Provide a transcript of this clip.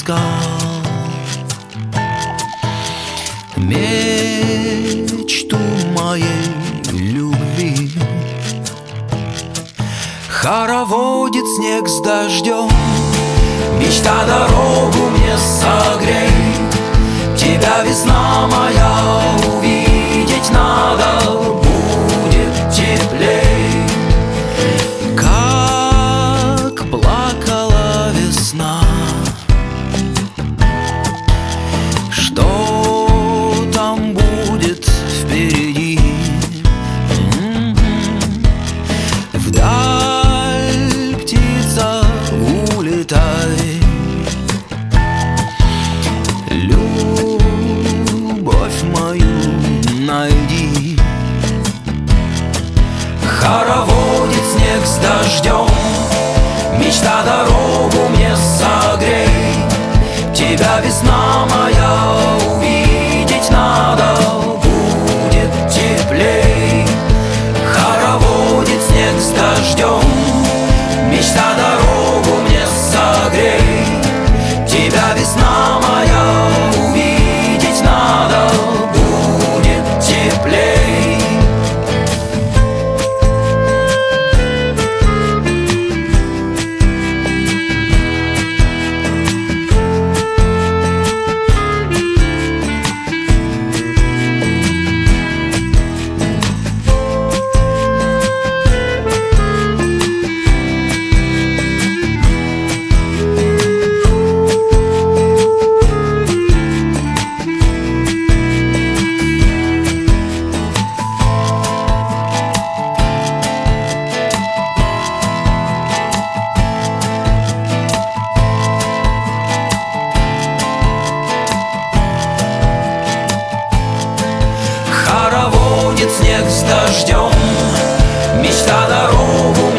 искал мечту моей любви. Хороводит снег с дождем, мечта дорогу мне согрей. Тебя, весна моя, увидеть надо, будет теплей. Как плакала весна, что там будет впереди? Вдаль, птица, улетай, любовь мою найди. Хороводит снег с дождем, мечта дорогу мне согрей. Тебя, весна моя, увидеть надо, будет теплей. Хороводит снег с дождем, мечта дорогу мне согрей. Тебя, весна моя, увидеть надо, будет теплей. Хороводит снег с дождем, мечта дорогу